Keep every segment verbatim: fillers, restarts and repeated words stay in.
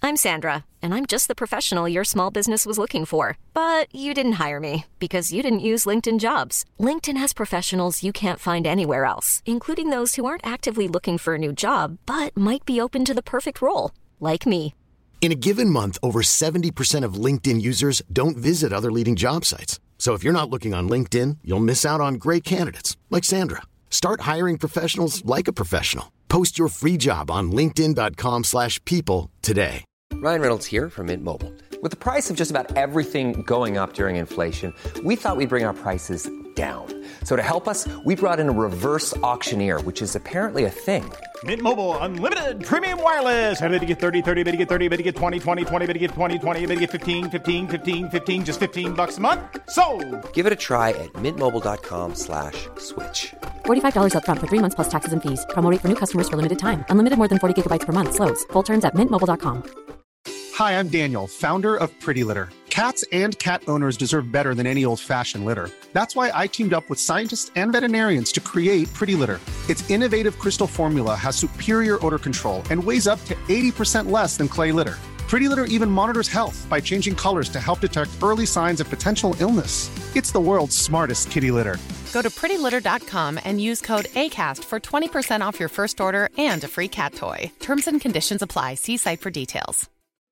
I'm Sandra, and I'm just the professional your small business was looking for. But you didn't hire me because you didn't use LinkedIn Jobs. LinkedIn has professionals you can't find anywhere else, including those who aren't actively looking for a new job, but might be open to the perfect role, like me. In a given month, over seventy percent of LinkedIn users don't visit other leading job sites. So if you're not looking on LinkedIn, you'll miss out on great candidates like Sandra. Start hiring professionals like a professional. Post your free job on linkedin.com slash people today. Ryan Reynolds here from Mint Mobile. With the price of just about everything going up during inflation, we thought we'd bring our prices down. So to help us, we brought in a reverse auctioneer, which is apparently a thing. Mint Mobile Unlimited Premium Wireless. How to get thirty, thirty, how to get thirty, how to get twenty, twenty, twenty, how to get twenty, twenty, how to get fifteen, fifteen, fifteen, fifteen, just fifteen bucks a month? Sold! Give it a try at mintmobile.com slash switch. forty-five dollars up front for three months plus taxes and fees. Promo rate for new customers for limited time. Unlimited more than forty gigabytes per month. Slows full terms at mint mobile dot com. Hi, I'm Daniel, founder of Pretty Litter. Cats and cat owners deserve better than any old-fashioned litter. That's why I teamed up with scientists and veterinarians to create Pretty Litter. Its innovative crystal formula has superior odor control and weighs up to eighty percent less than clay litter. Pretty Litter even monitors health by changing colors to help detect early signs of potential illness. It's the world's smartest kitty litter. Go to pretty litter dot com and use code ACAST for twenty percent off your first order and a free cat toy. Terms and conditions apply. See site for details.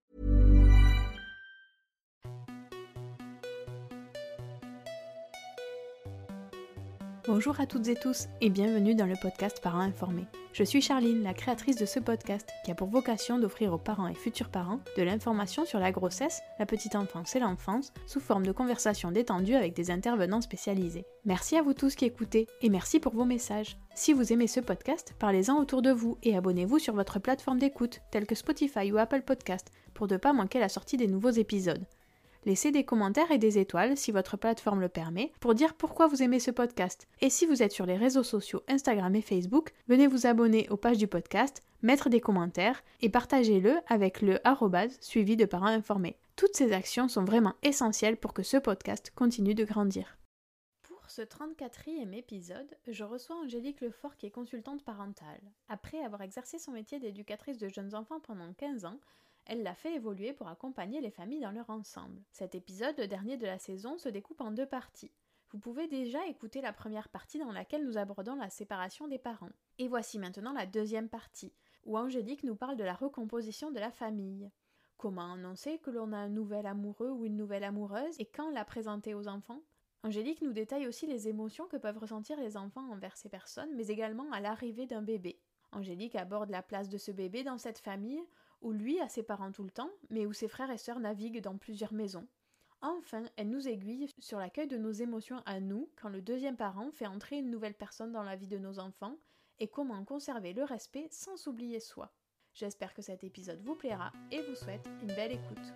Bonjour à toutes et tous et bienvenue dans le podcast Parents Informés. Je suis Charline, la créatrice de ce podcast qui a pour vocation d'offrir aux parents et futurs parents de l'information sur la grossesse, la petite enfance et l'enfance sous forme de conversations détendues avec des intervenants spécialisés. Merci à vous tous qui écoutez et merci pour vos messages. Si vous aimez ce podcast, parlez-en autour de vous et abonnez-vous sur votre plateforme d'écoute telle que Spotify ou Apple Podcast pour ne pas manquer la sortie des nouveaux épisodes. Laissez des commentaires et des étoiles si votre plateforme le permet pour dire pourquoi vous aimez ce podcast. Et si vous êtes sur les réseaux sociaux Instagram et Facebook, venez vous abonner aux pages du podcast, mettre des commentaires et partagez-le avec le arrobase suivi de parents informés. Toutes ces actions sont vraiment essentielles pour que ce podcast continue de grandir. Pour ce trente-quatrième épisode, je reçois Angélique Lefort qui est consultante parentale. Après avoir exercé son métier d'éducatrice de jeunes enfants pendant quinze ans, elle l'a fait évoluer pour accompagner les familles dans leur ensemble. Cet épisode, le dernier de la saison, se découpe en deux parties. Vous pouvez déjà écouter la première partie dans laquelle nous abordons la séparation des parents. Et voici maintenant la deuxième partie, où Angélique nous parle de la recomposition de la famille. Comment annoncer que l'on a un nouvel amoureux ou une nouvelle amoureuse et quand la présenter aux enfants? Angélique nous détaille aussi les émotions que peuvent ressentir les enfants envers ces personnes, mais également à l'arrivée d'un bébé. Angélique aborde la place de ce bébé dans cette famille, où lui a ses parents tout le temps, mais où ses frères et sœurs naviguent dans plusieurs maisons. Enfin, elle nous aiguille sur l'accueil de nos émotions à nous, quand le deuxième parent fait entrer une nouvelle personne dans la vie de nos enfants, et comment conserver le respect sans s'oublier soi. J'espère que cet épisode vous plaira, et vous souhaite une belle écoute.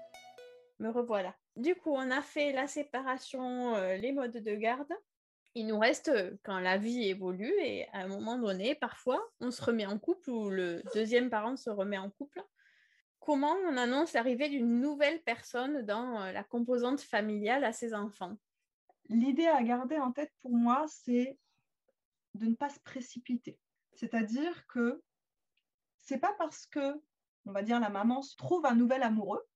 Me revoilà. Du coup, on a fait la séparation, euh, les modes de garde. Il nous reste euh, quand la vie évolue et à un moment donné, parfois, on se remet en couple ou le deuxième parent se remet en couple. Comment on annonce l'arrivée d'une nouvelle personne dans euh, la composante familiale à ses enfants? L'idée à garder en tête pour moi, c'est de ne pas se précipiter. C'est-à-dire que c'est pas parce que, on va dire, la maman se trouve un nouvel amoureux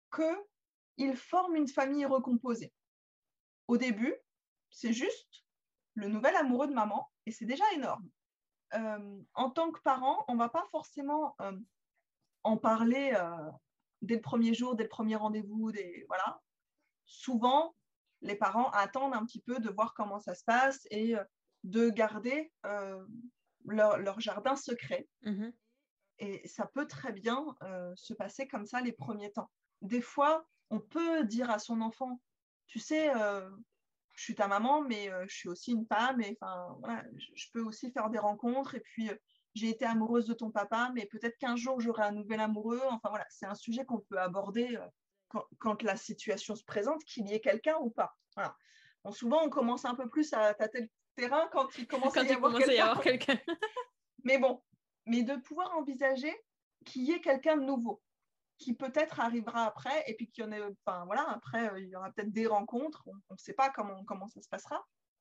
qu'il forme une famille recomposée. Au début, c'est juste le nouvel amoureux de maman, et c'est déjà énorme. Euh, en tant que parent, on ne va pas forcément euh, en parler euh, dès le premier jour, dès le premier rendez-vous. Des, voilà. Souvent, les parents attendent un petit peu de voir comment ça se passe et euh, de garder euh, leur, leur jardin secret. Mmh. Et ça peut très bien euh, se passer comme ça les premiers temps. Des fois, on peut dire à son enfant, tu sais... Euh, je suis ta maman, mais euh, je suis aussi une femme, et enfin, voilà, je, je peux aussi faire des rencontres, et puis euh, j'ai été amoureuse de ton papa, mais peut-être qu'un jour j'aurai un nouvel amoureux. Enfin voilà, c'est un sujet qu'on peut aborder euh, quand, quand la situation se présente, qu'il y ait quelqu'un ou pas. Voilà. Bon, souvent, on commence un peu plus à tâter le terrain quand il commence, quand à, y il avoir commence à y avoir quelqu'un. Mais bon, mais de pouvoir envisager qu'il y ait quelqu'un de nouveau, qui peut-être arrivera après, et puis qu'il y en ait, enfin voilà, après euh, il y aura peut-être des rencontres, on ne sait pas comment, comment ça se passera.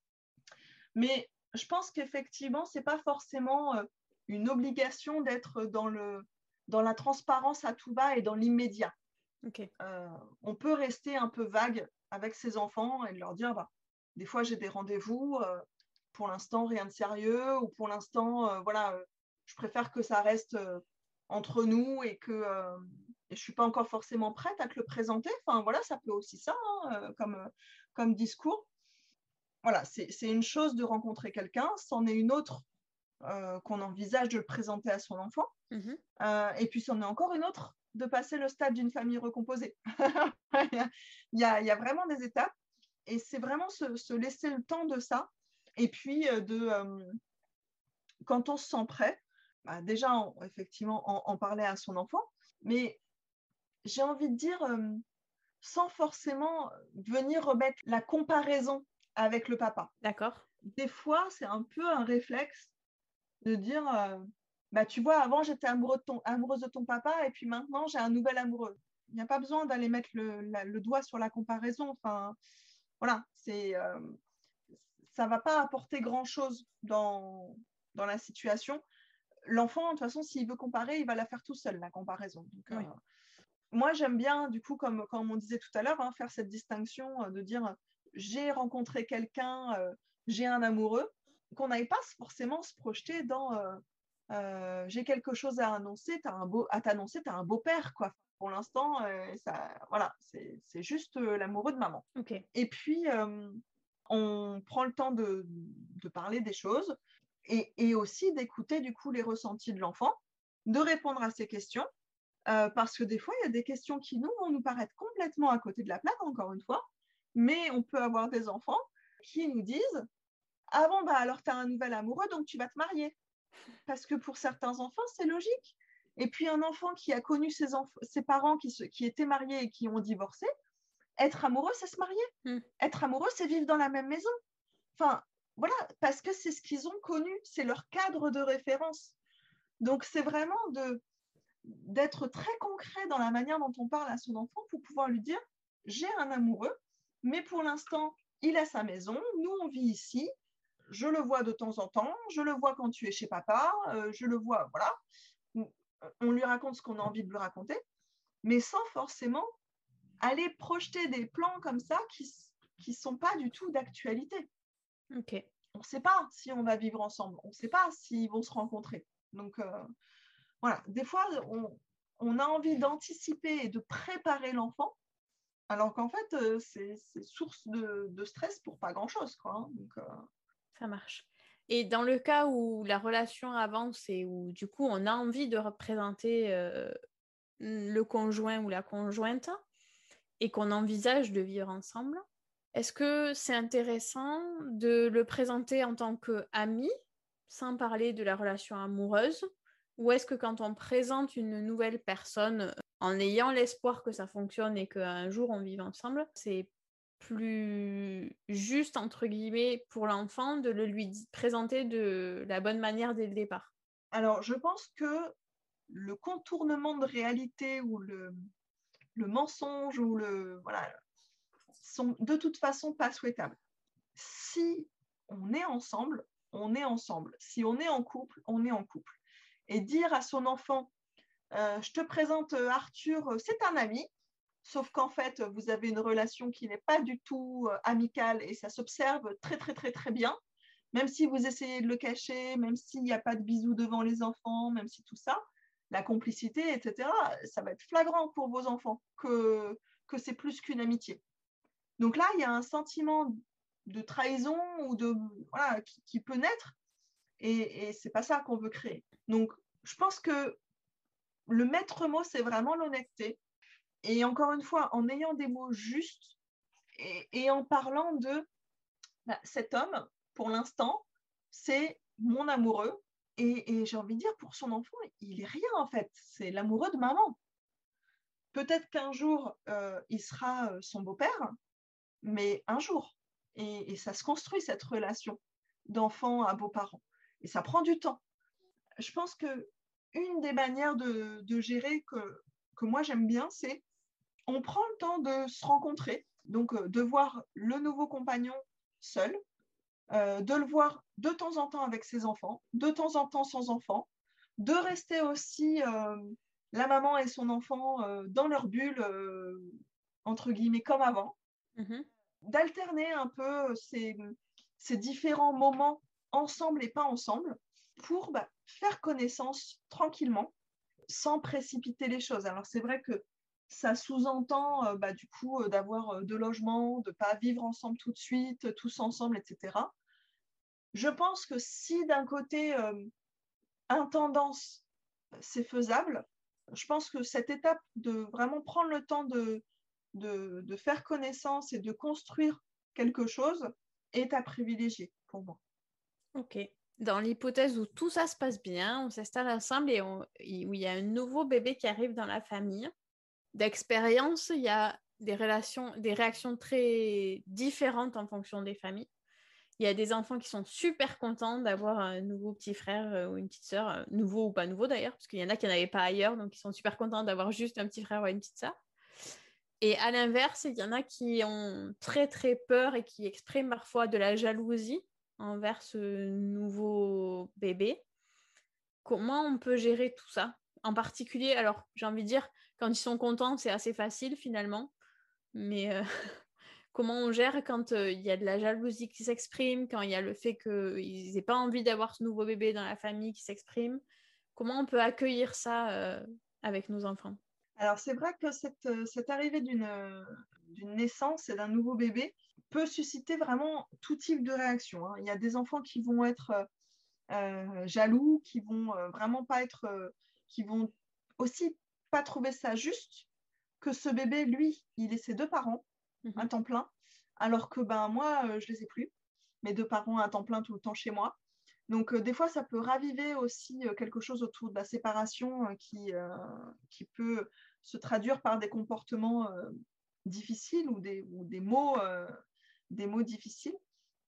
Mais je pense qu'effectivement, ce n'est pas forcément euh, une obligation d'être dans le, dans la transparence à tout va et dans l'immédiat. Okay. Euh, on peut rester un peu vague avec ses enfants et leur dire, bah, des fois j'ai des rendez-vous, euh, pour l'instant rien de sérieux, ou pour l'instant, euh, voilà, euh, je préfère que ça reste euh, entre nous et que euh, et je ne suis pas encore forcément prête à te le présenter. Enfin voilà, ça peut aussi ça, hein, euh, comme, euh, comme discours. Voilà, c'est, c'est une chose de rencontrer quelqu'un, c'en est une autre euh, qu'on envisage de le présenter à son enfant. Mm-hmm. Euh, et puis c'en est encore une autre de passer le stade d'une famille recomposée. il, y a, il y a vraiment des étapes et c'est vraiment se, se laisser le temps de ça. Et puis, euh, de, euh, quand on se sent prêt, bah déjà, en, effectivement, en, en parler à son enfant, mais j'ai envie de dire, euh, sans forcément venir remettre la comparaison avec le papa. D'accord. Des fois, c'est un peu un réflexe de dire, euh, bah, tu vois, avant, j'étais amoureux de ton, amoureuse de ton papa et puis maintenant, j'ai un nouvel amoureux. Il n'y a pas besoin d'aller mettre le, la, le doigt sur la comparaison. Enfin, voilà, c'est, euh, ça ne va pas apporter grand-chose dans, dans la situation. L'enfant, de toute façon, s'il veut comparer, il va la faire tout seul, la comparaison. Donc, oui. euh, moi, j'aime bien, du coup, comme, comme on disait tout à l'heure, hein, faire cette distinction euh, de dire j'ai rencontré quelqu'un, euh, j'ai un amoureux, qu'on n'aille pas forcément se projeter dans euh, euh, j'ai quelque chose à annoncer, t'as un beau, à t'annoncer, tu as un beau-père, quoi. Pour l'instant, euh, ça, voilà, c'est, c'est juste euh, l'amoureux de maman. Okay. Et puis, euh, on prend le temps de, de parler des choses et, et aussi d'écouter, du coup, les ressentis de l'enfant, de répondre à ses questions. Euh, parce que des fois, il y a des questions qui, nous, vont nous paraître complètement à côté de la plaque, encore une fois, mais on peut avoir des enfants qui nous disent « Ah bon, bah alors tu as un nouvel amoureux, donc tu vas te marier. » Parce que pour certains enfants, c'est logique. Et puis un enfant qui a connu ses, enf- ses parents qui, se, qui étaient mariés et qui ont divorcé, être amoureux, c'est se marier. Mm. Être amoureux, c'est vivre dans la même maison. Enfin, voilà, parce que c'est ce qu'ils ont connu, c'est leur cadre de référence. Donc, c'est vraiment de... d'être très concret dans la manière dont on parle à son enfant pour pouvoir lui dire « j'ai un amoureux, mais pour l'instant, il a sa maison, nous, on vit ici, je le vois de temps en temps, je le vois quand tu es chez papa, euh, je le vois, voilà. » On lui raconte ce qu'on a envie de lui raconter, mais sans forcément aller projeter des plans comme ça qui ne sont pas du tout d'actualité. Okay. On ne sait pas si on va vivre ensemble, on ne sait pas s'ils vont se rencontrer. Donc, euh, voilà, des fois, on, on a envie d'anticiper et de préparer l'enfant, alors qu'en fait, euh, c'est, c'est source de, de stress pour pas grand-chose, quoi. Hein. Donc, euh... ça marche. Et dans le cas où la relation avance et où, du coup, on a envie de représenter euh, le conjoint ou la conjointe et qu'on envisage de vivre ensemble, est-ce que c'est intéressant de le présenter en tant qu'ami, sans parler de la relation amoureuse? Ou est-ce que quand on présente une nouvelle personne en ayant l'espoir que ça fonctionne et qu'un jour on vive ensemble, c'est plus juste, entre guillemets, pour l'enfant de le lui présenter de la bonne manière dès le départ? Alors, je pense que le contournement de réalité ou le, le mensonge ou le... Voilà, sont de toute façon pas souhaitables. Si on est ensemble, on est ensemble. Si on est en couple, on est en couple. Et dire à son enfant, euh, je te présente Arthur, c'est un ami, sauf qu'en fait, vous avez une relation qui n'est pas du tout euh, amicale et ça s'observe très, très, très, très bien, même si vous essayez de le cacher, même s'il n'y a pas de bisous devant les enfants, même si tout ça, la complicité, et cetera, ça va être flagrant pour vos enfants que, que c'est plus qu'une amitié. Donc là, il y a un sentiment de trahison ou de, voilà, qui, qui peut naître et, et ce n'est pas ça qu'on veut créer. Donc, je pense que le maître mot, c'est vraiment l'honnêteté. Et encore une fois, en ayant des mots justes et, et en parlant de bah, cet homme, pour l'instant, c'est mon amoureux. Et, et j'ai envie de dire, pour son enfant, il n'est rien en fait. C'est l'amoureux de maman. Peut-être qu'un jour, euh, il sera son beau-père, mais un jour. Et, et ça se construit, cette relation d'enfant à beau-parent. Et ça prend du temps. Je pense qu'une des manières de, de gérer que, que moi j'aime bien, c'est on prend le temps de se rencontrer, donc euh, de voir le nouveau compagnon seul, euh, de le voir de temps en temps avec ses enfants, de temps en temps sans enfants, de rester aussi euh, la maman et son enfant euh, dans leur bulle, euh, entre guillemets, comme avant, Mhm. d'alterner un peu ces, ces différents moments ensemble et pas ensemble pour bah, faire connaissance tranquillement, sans précipiter les choses. Alors c'est vrai que ça sous-entend euh, bah, du coup euh, d'avoir euh, deux logements, de ne pas vivre ensemble tout de suite, tous ensemble, et cetera. Je pense que si d'un côté, euh, intendance, c'est faisable, je pense que cette étape de vraiment prendre le temps de, de, de faire connaissance et de construire quelque chose est à privilégier pour moi. Ok. Dans l'hypothèse où tout ça se passe bien, on s'installe ensemble et on- et où il y a un nouveau bébé qui arrive dans la famille, d'expérience, il y a des relations, des réactions très différentes en fonction des familles. Il y a des enfants qui sont super contents d'avoir un nouveau petit frère euh, ou une petite sœur, euh, nouveau ou pas nouveau d'ailleurs, parce qu'il y en a qui n'en avaient pas ailleurs, donc ils sont super contents d'avoir juste un petit frère ou une petite sœur. Et à l'inverse, il y en a qui ont très très peur et qui expriment parfois de la jalousie envers ce nouveau bébé. Comment on peut gérer tout ça? En particulier, alors j'ai envie de dire, quand ils sont contents, c'est assez facile finalement, mais euh, comment on gère quand euh, il y a de la jalousie qui s'exprime, quand il y a le fait qu'ils n'aient pas envie d'avoir ce nouveau bébé dans la famille qui s'exprime? Comment on peut accueillir ça euh, avec nos enfants? Alors c'est vrai que cette, cette arrivée d'une, d'une naissance et d'un nouveau bébé peut susciter vraiment tout type de réaction, hein. Il y a des enfants qui vont être euh, jaloux, qui vont euh, vraiment pas être, euh, qui vont aussi pas trouver ça juste que ce bébé, lui, il ait ses deux parents à Mhm. temps plein, alors que ben moi, euh, je les ai plus, mes deux parents à temps plein tout le temps chez moi. Donc euh, des fois, ça peut raviver aussi euh, quelque chose autour de la séparation euh, qui, euh, qui peut se traduire par des comportements euh, difficiles ou des, ou des mots, euh, des mots difficiles.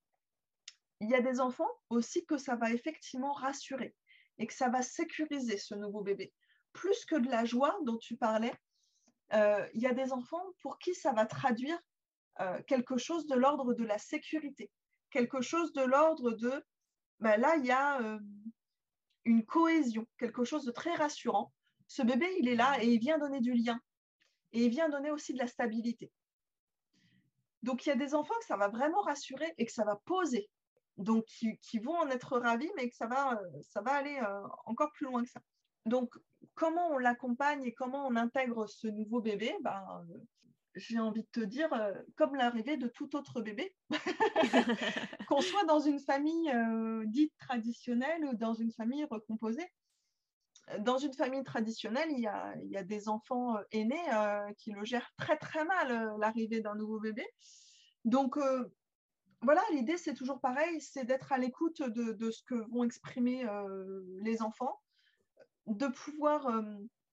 Il y a des enfants aussi que ça va effectivement rassurer et que ça va sécuriser ce nouveau bébé. Plus que de la joie dont tu parlais, euh, il y a des enfants pour qui ça va traduire euh, quelque chose de l'ordre de la sécurité, quelque chose de l'ordre de, ben là, il y a euh, une cohésion, quelque chose de très rassurant. Ce bébé, il est là et il vient donner du lien et il vient donner aussi de la stabilité. Donc, il y a des enfants que ça va vraiment rassurer et que ça va poser, donc qui, qui vont en être ravis, mais que ça va, ça va aller euh, encore plus loin que ça. Donc, comment on l'accompagne et comment on intègre ce nouveau bébé, ben, euh, j'ai envie de te dire, euh, comme l'arrivée de tout autre bébé, qu'on soit dans une famille euh, dite traditionnelle ou dans une famille recomposée. Dans une famille traditionnelle, il y a, il y a des enfants euh, aînés euh, qui le gèrent très très mal, euh, l'arrivée d'un nouveau bébé. Donc euh, voilà, l'idée c'est toujours pareil, c'est d'être à l'écoute de, de ce que vont exprimer euh, les enfants, de pouvoir euh,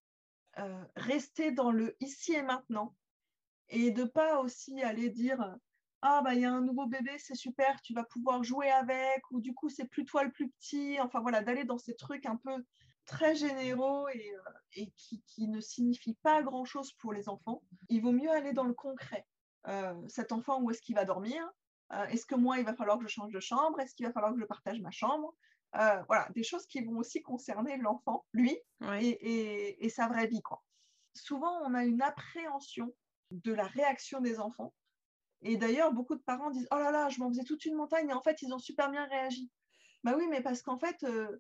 euh, rester dans le ici et maintenant et de pas aussi aller dire ah bah il y a un nouveau bébé, c'est super, tu vas pouvoir jouer avec, ou du coup c'est plus toi le plus petit, enfin voilà, d'aller dans ces trucs un peu très généraux et, euh, et qui, qui ne signifient pas grand-chose pour les enfants. Il vaut mieux aller dans le concret. Euh, cet enfant, où est-ce qu'il va dormir? Euh, est-ce que moi, il va falloir que je change de chambre? Est-ce qu'il va falloir que je partage ma chambre? Euh, voilà, des choses qui vont aussi concerner l'enfant, lui, Ouais. et, et, et sa vraie vie, quoi. Souvent, on a une appréhension de la réaction des enfants. Et d'ailleurs, beaucoup de parents disent « Oh là là, je m'en faisais toute une montagne, et en fait, ils ont super bien réagi. » Bah oui, mais parce qu'en fait, euh,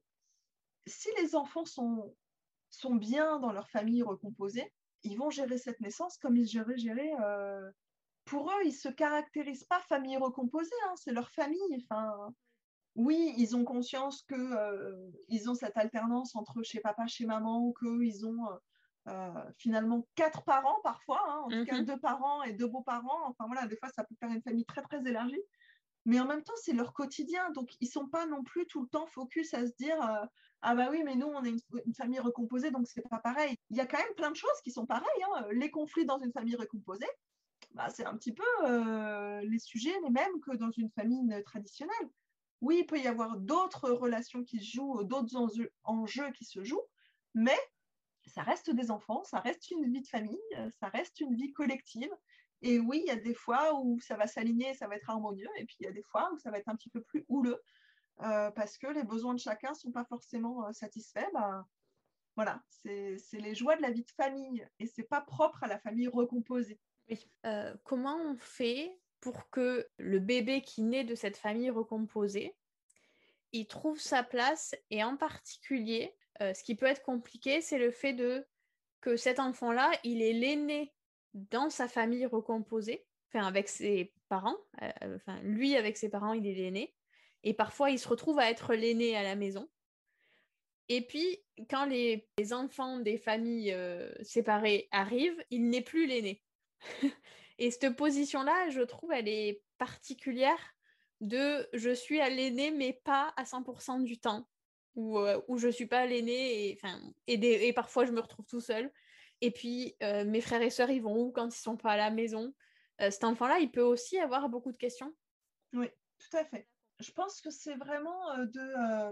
si les enfants sont, sont bien dans leur famille recomposée, ils vont gérer cette naissance comme ils géraient, gérer euh, pour eux, ils ne se caractérisent pas famille recomposée, hein, c'est leur famille. Enfin, oui, ils ont conscience qu'ils euh, ont cette alternance entre chez papa, chez maman, qu'ils ont euh, euh, finalement quatre parents parfois, hein, en tout Mhm. cas deux parents et deux beaux-parents. Enfin voilà, des fois, ça peut faire une famille très, très élargie. Mais en même temps, c'est leur quotidien. Donc, ils ne sont pas non plus tout le temps focus à se dire euh, ah bah oui, mais nous, on est une, une famille recomposée, donc c'est pas pareil. Il y a quand même plein de choses qui sont pareilles, hein. Les conflits dans une famille recomposée, bah, c'est un petit peu euh, les sujets les mêmes que dans une famille traditionnelle. Oui, il peut y avoir d'autres relations qui se jouent, d'autres enjeux, enjeux qui se jouent, mais ça reste des enfants, ça reste une vie de famille, ça reste une vie collective. Et oui, il y a des fois où ça va s'aligner, ça va être harmonieux, et puis il y a des fois où ça va être un petit peu plus houleux, euh, parce que les besoins de chacun ne sont pas forcément euh, satisfaits. Bah, Voilà, c'est, c'est les joies de la vie de famille et c'est pas propre à la famille recomposée. Oui. Euh, comment on fait pour que le bébé qui naît de cette famille recomposée, il trouve sa place et en particulier, euh, ce qui peut être compliqué, c'est le fait de que cet enfant-là, il est l'aîné dans sa famille recomposée, enfin avec ses parents, euh, enfin lui avec ses parents, il est l'aîné, et parfois il se retrouve à être l'aîné à la maison. Et puis, quand les, les enfants des familles euh, séparées arrivent, il n'est plus l'aîné. Et cette position-là, je trouve, elle est particulière de je suis à l'aîné, mais pas à cent pour cent du temps, ou euh, où je suis pas l'aîné, et, et, des, et parfois je me retrouve tout seul. Et puis, euh, mes frères et sœurs, ils vont où quand ils sont pas à la maison? euh, Cet enfant-là, il peut aussi avoir beaucoup de questions. Oui, tout à fait. Je pense que c'est vraiment euh, de... Euh...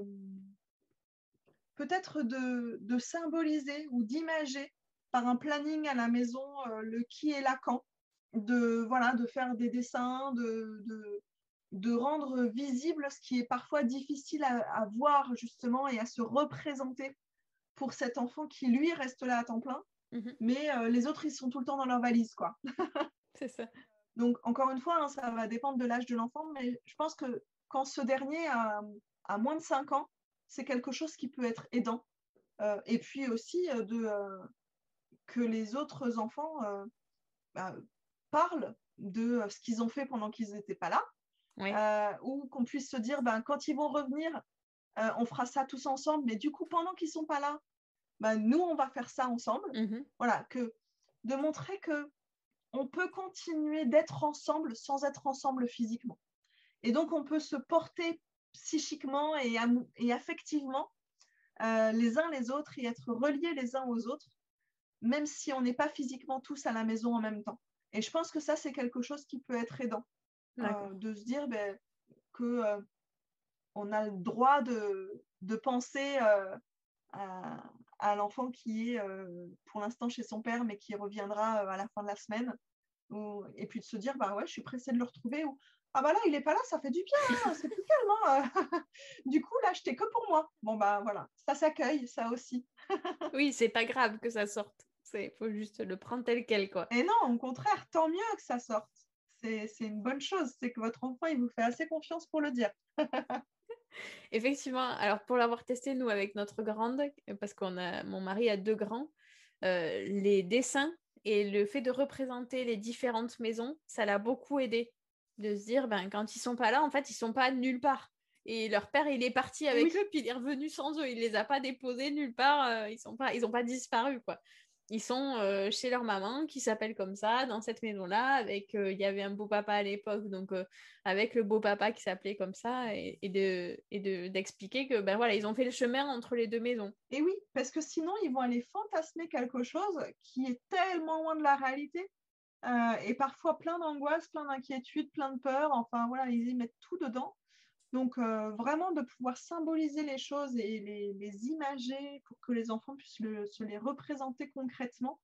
peut-être de, de symboliser ou d'imager par un planning à la maison euh, le qui et la quand, de, voilà, de faire des dessins, de, de, de rendre visible ce qui est parfois difficile à, à voir justement et à se représenter pour cet enfant qui lui reste là à temps plein, mm-hmm. mais euh, les autres ils sont tout le temps dans leur valise, quoi. C'est ça. Donc encore une fois, hein, ça va dépendre de l'âge de l'enfant, mais je pense que quand ce dernier a, a moins de cinq ans, c'est quelque chose qui peut être aidant. Euh, et puis aussi euh, de, euh, que les autres enfants euh, bah, parlent de euh, ce qu'ils ont fait pendant qu'ils n'étaient pas là. Oui. Euh, ou qu'on puisse se dire, ben, quand ils vont revenir, euh, on fera ça tous ensemble. Mais du coup, pendant qu'ils ne sont pas là, ben, nous, on va faire ça ensemble. Mm-hmm. Voilà, que, de montrer qu'on peut continuer d'être ensemble sans être ensemble physiquement. Et donc, on peut se porter psychiquement et, am- et affectivement euh, les uns les autres et être reliés les uns aux autres, même si on n'est pas physiquement tous à la maison en même temps. Et je pense que ça, c'est quelque chose qui peut être aidant, euh, de se dire ben, qu'on euh, a le droit de, de penser euh, à, à l'enfant qui est euh, pour l'instant chez son père, mais qui reviendra euh, à la fin de la semaine. Ou, et puis de se dire, bah ouais, je suis pressée de le retrouver. Ou, ah bah là, il n'est pas là, ça fait du bien, hein, c'est plus calme. Hein. Du coup, là, j'étais que pour moi. Bon, bah voilà, ça s'accueille, ça aussi. Oui, c'est pas grave que ça sorte. Il faut juste le prendre tel quel, quoi. Et non, au contraire, tant mieux que ça sorte. C'est, c'est une bonne chose, c'est que votre enfant, il vous fait assez confiance pour le dire. Effectivement, alors pour l'avoir testé, nous, avec notre grande, parce qu'on a, mon mari a deux grands, euh, les dessins et le fait de représenter les différentes maisons, ça l'a beaucoup aidé. De se dire, ben, quand ils sont pas là, en fait, ils sont pas nulle part. Et leur père, il est parti avec oui. eux, puis il est revenu sans eux. Il les a pas déposés nulle part. Euh, ils sont pas, ils ont pas disparu, quoi. Ils sont euh, chez leur maman, qui s'appelle comme ça, dans cette maison-là. Avec, euh, il y avait un beau papa à l'époque, donc euh, avec le beau papa qui s'appelait comme ça, et, et de, et de, d'expliquer que, ben voilà, ils ont fait le chemin entre les deux maisons. Et oui, parce que sinon, ils vont aller fantasmer quelque chose qui est tellement loin de la réalité. Euh, et parfois plein d'angoisse, plein d'inquiétude, plein de peur. Enfin voilà, ils y mettent tout dedans. Donc euh, vraiment de pouvoir symboliser les choses et les, les imager pour que les enfants puissent le, se les représenter concrètement.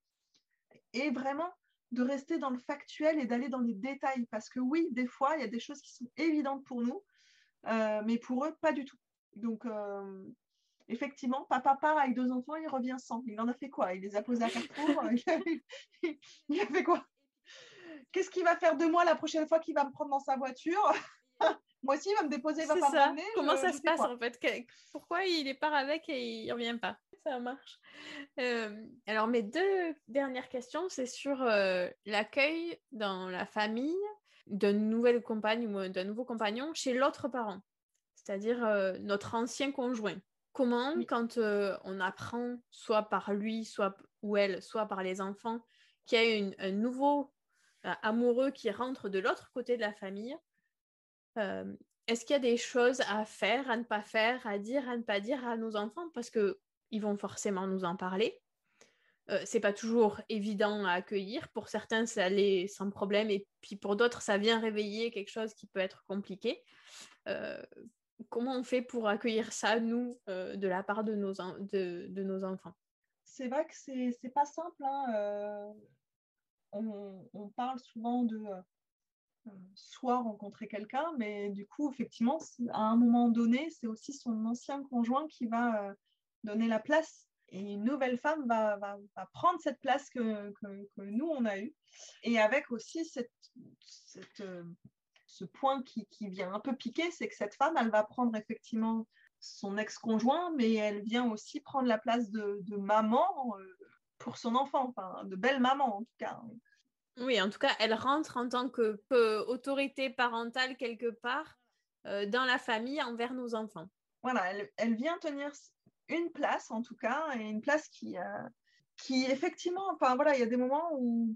Et vraiment de rester dans le factuel et d'aller dans les détails. Parce que oui, des fois, il y a des choses qui sont évidentes pour nous, euh, mais pour eux, pas du tout. Donc euh, effectivement, papa part avec deux enfants, il revient sans. Il en a fait quoi? Il les a posés à Carrefour. il, il a fait quoi? Qu'est-ce qu'il va faire de moi la prochaine fois qu'il va me prendre dans sa voiture? Moi aussi, il va me déposer, il va pas me ramener. Comment je, ça je se passe quoi. en fait? Pourquoi il part avec et il revient pas? Ça marche. Euh, alors, mes deux dernières questions, c'est sur euh, l'accueil dans la famille d'une nouvelle compagne ou d'un nouveau compagnon chez l'autre parent, c'est-à-dire euh, notre ancien conjoint. Comment, oui. quand euh, on apprend, soit par lui, soit ou elle, soit par les enfants, qu'il y a une, un nouveau euh, amoureux qui rentre de l'autre côté de la famille, euh, est-ce qu'il y a des choses à faire, à ne pas faire, à dire, à ne pas dire à nos enfants? Parce qu'ils vont forcément nous en parler. Euh, c'est pas toujours évident à accueillir. Pour certains, ça allait sans problème, et puis pour d'autres, ça vient réveiller quelque chose qui peut être compliqué. Euh, comment on fait pour accueillir ça, nous, euh, de la part de nos, en- de, de nos enfants? C'est vrai que c'est, c'est pas simple. Hein. Euh, on, on parle souvent de euh, soit rencontrer quelqu'un, mais du coup, effectivement, à un moment donné, c'est aussi son ancien conjoint qui va euh, donner la place et une nouvelle femme va, va, va prendre cette place que, que, que nous, on a eue. Et avec aussi cette, cette, euh, ce point qui, qui vient un peu piquer, c'est que cette femme, elle va prendre effectivement son ex-conjoint, mais elle vient aussi prendre la place de, de maman euh, pour son enfant, enfin, de belle maman en tout cas. Oui, en tout cas, elle rentre en tant que, que autorité parentale quelque part euh, dans la famille envers nos enfants. Voilà, elle, elle vient tenir une place en tout cas, et une place qui, euh, qui effectivement, enfin voilà, il y a des moments où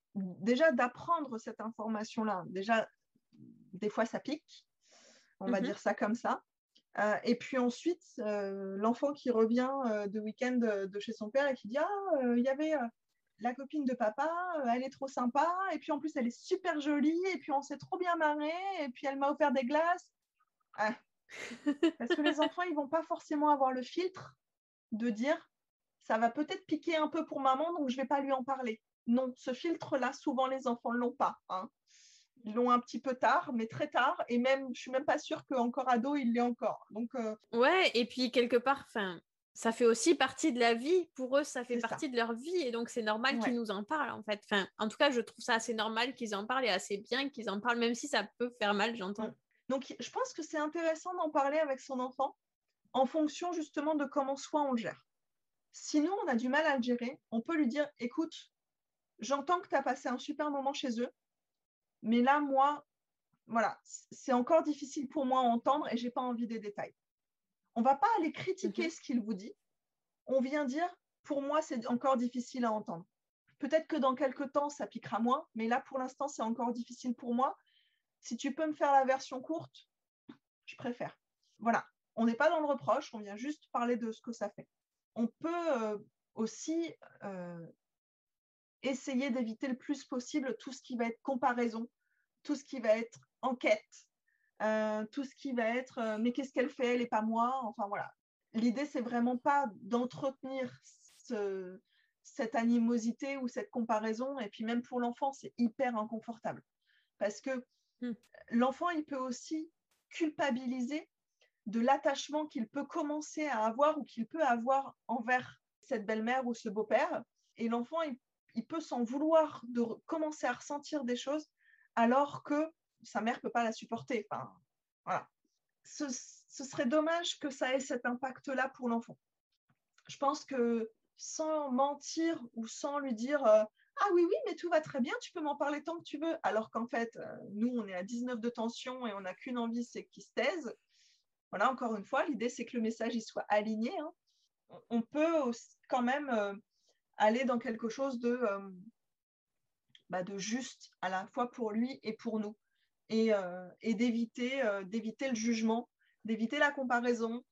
déjà d'apprendre cette information-là, déjà des fois ça pique, on va Mhm. dire ça comme ça. Euh, et puis ensuite, euh, l'enfant qui revient euh, de week-end de, de chez son père et qui dit ah, il euh, y avait euh, la copine de papa, euh, elle est trop sympa, et puis en plus elle est super jolie, et puis on s'est trop bien marré, et puis elle m'a offert des glaces. Ah. Parce que les enfants, ils vont pas forcément avoir le filtre de dire ça va peut-être piquer un peu pour maman, donc je vais pas lui en parler. Non, ce filtre-là, souvent les enfants ne l'ont pas. Hein. Ils l'ont un petit peu tard, mais très tard, et même, je suis même pas sûre qu'encore ado, il l'est encore. Donc, euh... ouais, et puis quelque part, enfin, ça fait aussi partie de la vie. Pour eux, ça fait C'est partie ça. de leur vie, et donc c'est normal Ouais. qu'ils nous en parlent, en fait. Enfin, en tout cas, je trouve ça assez normal qu'ils en parlent et assez bien qu'ils en parlent, même si ça peut faire mal, j'entends. Mm. Donc, je pense que c'est intéressant d'en parler avec son enfant en fonction justement de comment soi on le gère. Si nous, on a du mal à le gérer, on peut lui dire, écoute, j'entends que tu as passé un super moment chez eux, mais là, moi, voilà, c'est encore difficile pour moi à entendre et j'ai pas envie des détails. On va pas aller critiquer mm-hmm. ce qu'il vous dit. On vient dire, pour moi, c'est encore difficile à entendre. Peut-être que dans quelques temps, ça piquera moins, mais là, pour l'instant, c'est encore difficile pour moi. Si tu peux me faire la version courte, je préfère. Voilà, on n'est pas dans le reproche, on vient juste parler de ce que ça fait. On peut euh, aussi euh, essayer d'éviter le plus possible tout ce qui va être comparaison, tout ce qui va être enquête, euh, tout ce qui va être euh, mais qu'est-ce qu'elle fait, elle et pas moi, enfin voilà. L'idée, c'est vraiment pas d'entretenir ce, cette animosité ou cette comparaison, et puis même pour l'enfant, c'est hyper inconfortable. Parce que mm. l'enfant, il peut aussi culpabiliser de l'attachement qu'il peut commencer à avoir ou qu'il peut avoir envers cette belle-mère ou ce beau-père. Et l'enfant, il, il peut s'en vouloir de re- commencer à ressentir des choses alors que sa mère ne peut pas la supporter. Enfin, voilà. Ce, ce serait dommage que ça ait cet impact-là pour l'enfant. Je pense que sans mentir ou sans lui dire euh, « Ah oui, oui, mais tout va très bien, tu peux m'en parler tant que tu veux », alors qu'en fait, euh, nous, on est à dix-neuf de tension et on n'a qu'une envie, c'est qu'il se taise. Voilà, encore une fois, l'idée, c'est que le message il soit aligné. Hein. On peut aussi, quand même euh, aller dans quelque chose de, euh, bah, de juste, à la fois pour lui et pour nous. Et, euh, et d'éviter, euh, d'éviter le jugement, d'éviter la comparaison.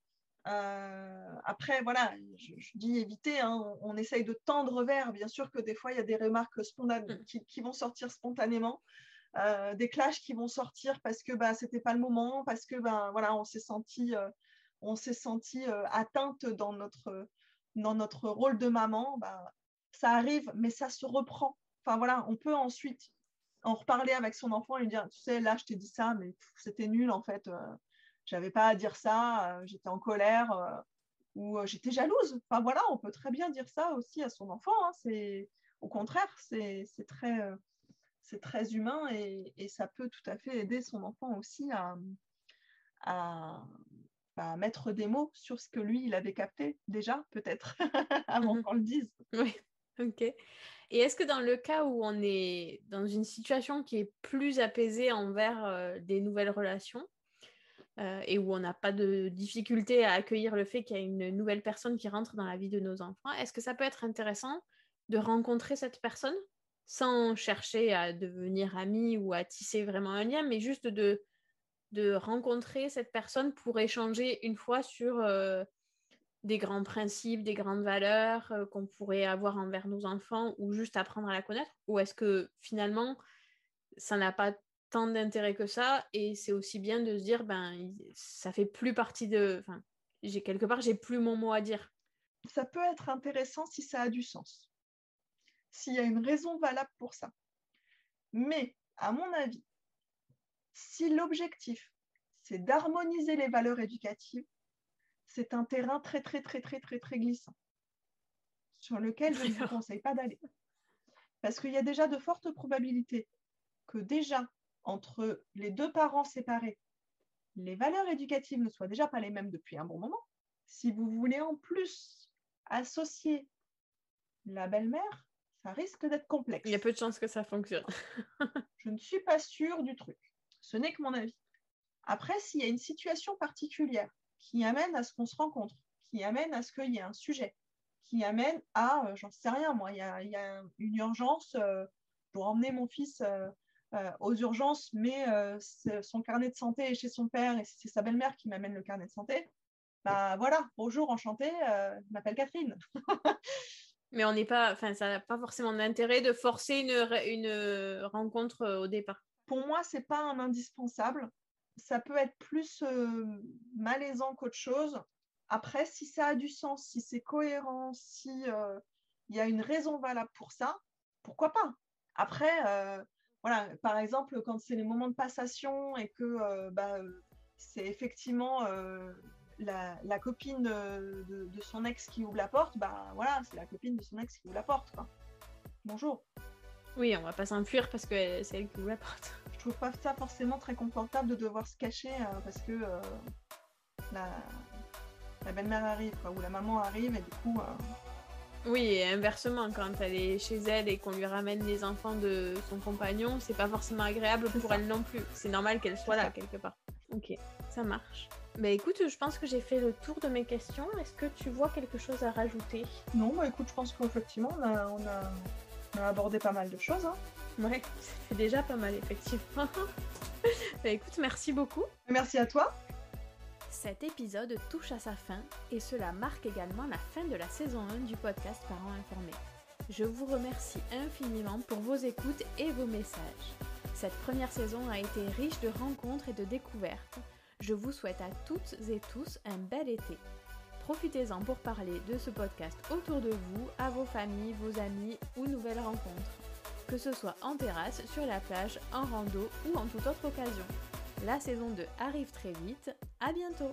Euh, après, voilà, je, je dis éviter, hein, on, on essaye de tendre vers. Bien sûr que des fois, il y a des remarques spontanées qui, qui vont sortir spontanément. Euh, des clashs qui vont sortir parce que bah, c'était pas le moment, parce que bah, voilà, on s'est senti, euh, on s'est senti euh, atteinte dans notre, dans notre rôle de maman. Bah, ça arrive, mais ça se reprend. Enfin voilà, on peut ensuite en reparler avec son enfant et lui dire, tu sais, là, je t'ai dit ça, mais pff, c'était nul en fait. Euh, j'avais pas à dire ça, euh, j'étais en colère euh, ou euh, j'étais jalouse. Enfin voilà, on peut très bien dire ça aussi à son enfant. Hein. C'est, au contraire, c'est, c'est très... Euh, c'est très humain et, et ça peut tout à fait aider son enfant aussi à, à, à mettre des mots sur ce que lui, il avait capté déjà, peut-être, avant mm-hmm. qu'on le dise. Oui, ok. Et est-ce que dans le cas où on est dans une situation qui est plus apaisée envers euh, des nouvelles relations euh, et où on n'a pas de difficulté à accueillir le fait qu'il y a une nouvelle personne qui rentre dans la vie de nos enfants, est-ce que ça peut être intéressant de rencontrer cette personne sans chercher à devenir ami ou à tisser vraiment un lien, mais juste de, de rencontrer cette personne pour échanger une fois sur euh, des grands principes, des grandes valeurs euh, qu'on pourrait avoir envers nos enfants ou juste apprendre à la connaître? Ou est-ce que finalement, ça n'a pas tant d'intérêt que ça et c'est aussi bien de se dire, ben, ça fait plus partie de... Enfin, j'ai, quelque part, j'ai plus mon mot à dire. Ça peut être intéressant si ça a du sens. S'il y a une raison valable pour ça. Mais, à mon avis, si l'objectif, c'est d'harmoniser les valeurs éducatives, c'est un terrain très, très, très, très, très, très glissant. sur lequel je ne vous conseille pas d'aller. Parce qu'il y a déjà de fortes probabilités que déjà, entre les deux parents séparés, les valeurs éducatives ne soient déjà pas les mêmes depuis un bon moment. Si vous voulez en plus associer la belle-mère, ça risque d'être complexe. Il y a peu de chances que ça fonctionne. Je ne suis pas sûre du truc. Ce n'est que mon avis. Après, s'il y a une situation particulière qui amène à ce qu'on se rencontre, qui amène à ce qu'il y ait un sujet, qui amène à, euh, j'en sais rien, moi, il y a, il y a une urgence, euh, je dois emmener mon fils euh, euh, aux urgences, mais euh, son carnet de santé est chez son père et c'est sa belle-mère qui m'amène le carnet de santé. Bah voilà, bonjour, enchantée, euh, je m'appelle Catherine. Mais on n'est pas, enfin, ça n'a pas forcément d'intérêt de forcer une, une rencontre au départ. Pour moi, c'est pas un indispensable. Ça peut être plus euh, malaisant qu'autre chose. Après, si ça a du sens, si c'est cohérent, si il euh, y a une raison valable pour ça, pourquoi pas? Après, euh, voilà, par exemple, quand c'est les moments de passation et que euh, bah, c'est effectivement euh, la, la copine de, de, de son ex qui ouvre la porte, bah voilà, c'est la copine de son ex qui ouvre la porte, quoi. Bonjour. Oui, on va pas s'enfuir parce que c'est elle qui ouvre la porte. Je trouve pas ça forcément très confortable de devoir se cacher euh, parce que euh, la, la belle-mère arrive, quoi, ou la maman arrive et du coup... Euh... Oui, et inversement, quand elle est chez elle et qu'on lui ramène les enfants de son compagnon, c'est pas forcément agréable c'est pour ça. Elle non plus. C'est normal qu'elle soit c'est là ça. Quelque part. Ok, ça marche. Bah écoute, je pense que j'ai fait le tour de mes questions. Est-ce que tu vois quelque chose à rajouter? Non, bah écoute, je pense qu'effectivement, on a, on, a, on a abordé pas mal de choses. Hein. Ouais, c'est déjà pas mal, effectivement. Bah écoute, merci beaucoup. Merci à toi. Cet épisode touche à sa fin et cela marque également la fin de la saison un du podcast Parents Informés. Je vous remercie infiniment pour vos écoutes et vos messages. Cette première saison a été riche de rencontres et de découvertes. Je vous souhaite à toutes et tous un bel été. Profitez-en pour parler de ce podcast autour de vous, à vos familles, vos amis ou nouvelles rencontres. Que ce soit en terrasse, sur la plage, en rando ou en toute autre occasion. La saison deux arrive très vite, à bientôt!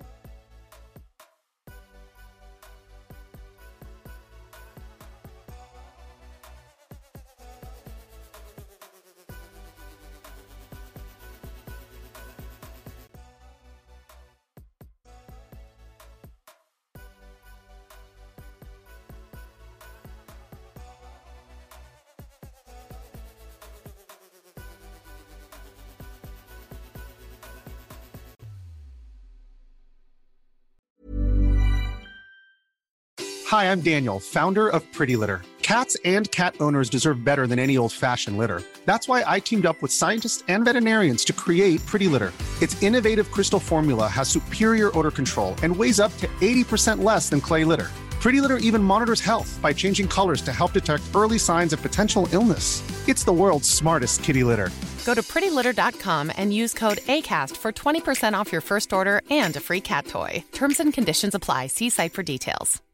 Hi, I'm Daniel, founder of Pretty Litter. Cats and cat owners deserve better than any old-fashioned litter. That's why I teamed up with scientists and veterinarians to create Pretty Litter. Its innovative crystal formula has superior odor control and weighs up to eighty percent less than clay litter. Pretty Litter even monitors health by changing colors to help detect early signs of potential illness. It's the world's smartest kitty litter. Go to pretty litter dot com and use code ACAST for twenty percent off your first order and a free cat toy. Terms and conditions apply. See site for details.